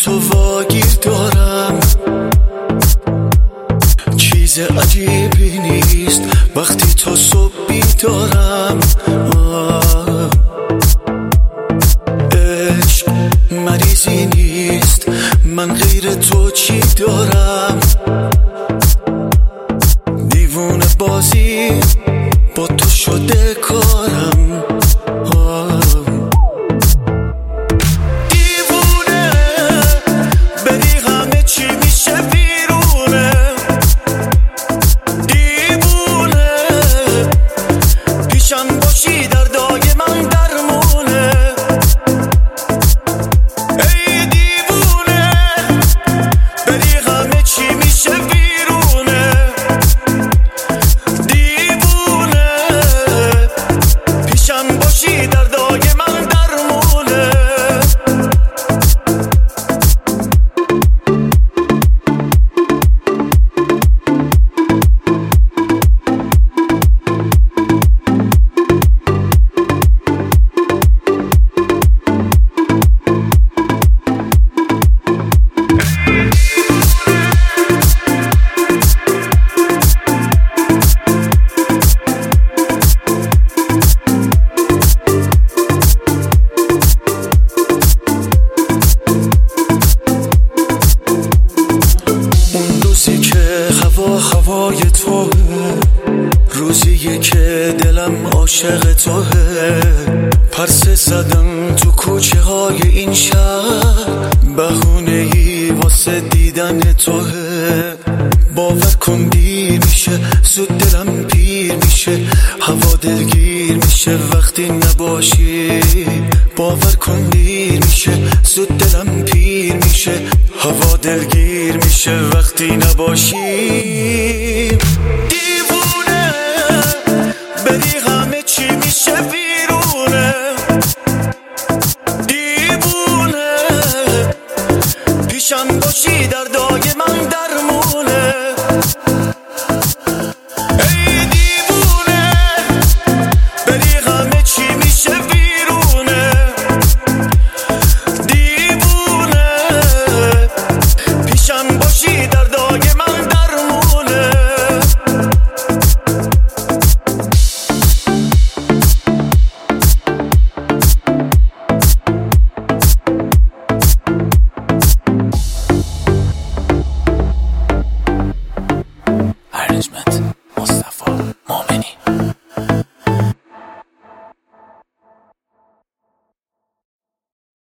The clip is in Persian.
تو واگیر دارم. چیز عجیبی نیست وقتی تا صبح بیدارم. عشق مریضی نیست، من غیر تو چی دارم؟ دیوونه بازی با تو شده کارم. دیوونه بری همه چی میشه بیرونه. دیوونه پیشم باشی دردای من درمونه. ای دیوونه بری همه چی میشه بیرونه. دیوونه پیشم باشی دردای من درمونه. هوای توه، روزیه که دلم عاشق توه. پرسه زدم تو کوچه های این شهر، بهونه ای واسه دیدن توه. باور کن دیر میشه زود دلم پیر میشه، هوا دلگیر میشه وقتی نباشی. باور کن دیر میشه زود دلم پیر میشه، هوا دلگیر میشه وقتی نباشی. دیوونه بری همه چی میشه بیرونه. دیوونه پیشم باشی دردای